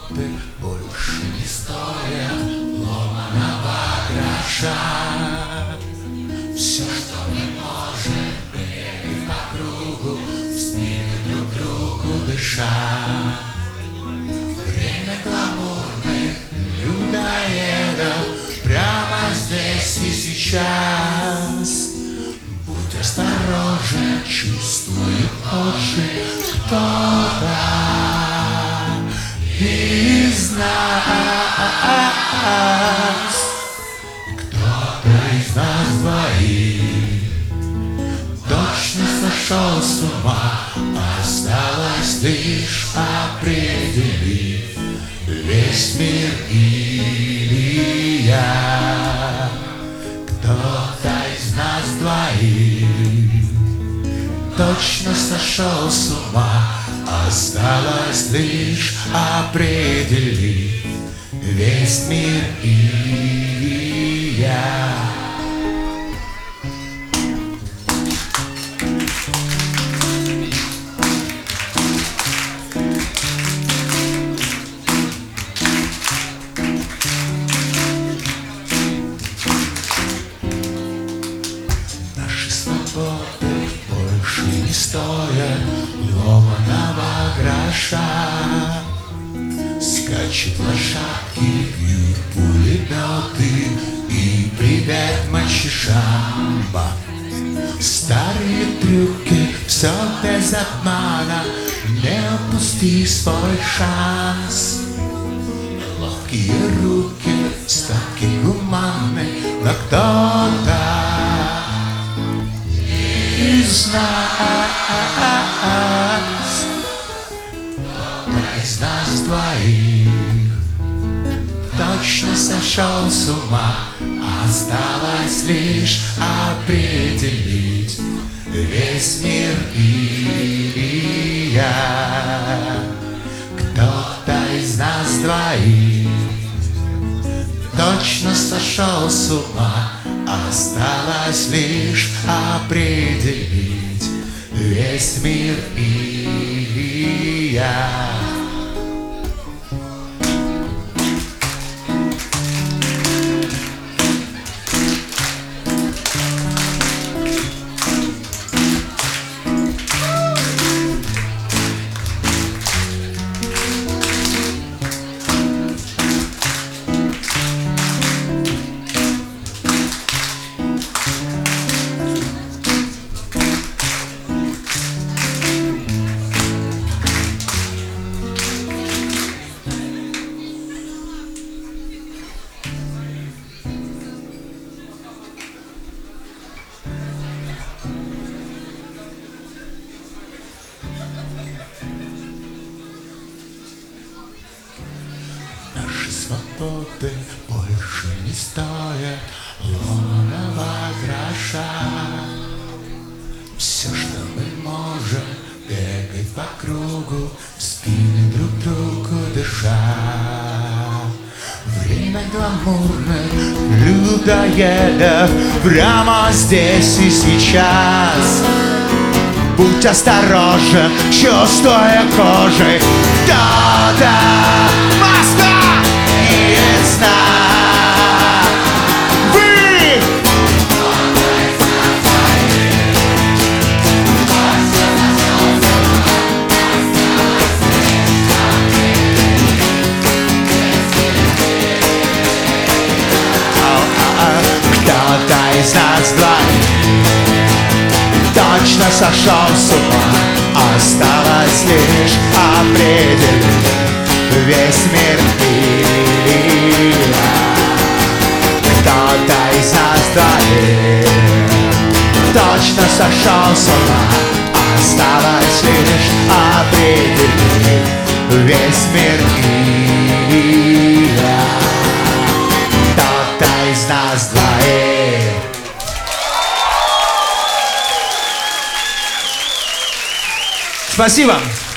свободы больше не стоят ломаного гроша. Все, что мы можем, бегать по кругу, в спину друг другу дыша. Время гламурных людоедов прямо здесь и сейчас. Будь осторожен, чувствует лучше кто-то из нас. Кто-то из нас двоих точно сошел с ума. Осталось лишь определить весь мир или я. Кто-то из нас двоих точно сошел с ума. Осталось лишь определить весь мир или я. Больше не стоят ломаного гроша. Скачут лошадки, бьют пулеметы и привет мальчишам. Старые трюки, все без обмана, не упусти свой шанс. Ловкие руки, ставки гуманны, но кто-то из нас, кто-то из нас двоих точно сошел с ума. Осталось лишь определить весь мир или я. Кто-то из нас двоих точно сошел с ума. Осталось лишь определить весь мир или я. Свободы больше не стоят ломаного гроша. Все, что мы можем, бегать по кругу, в спины друг другу дыша. Время гламурных людоедов прямо здесь и сейчас. Будь осторожен, чувствуя кожей кто-то из нас. Вы! Кто-то из нас двоих точно сошел с ума. Осталось лишь определить весь мир или я. Кто-то из нас двоих точно сошел с ума. Осталось лишь определить весь мир или я. Кто-то из нас двоих. Спасибо.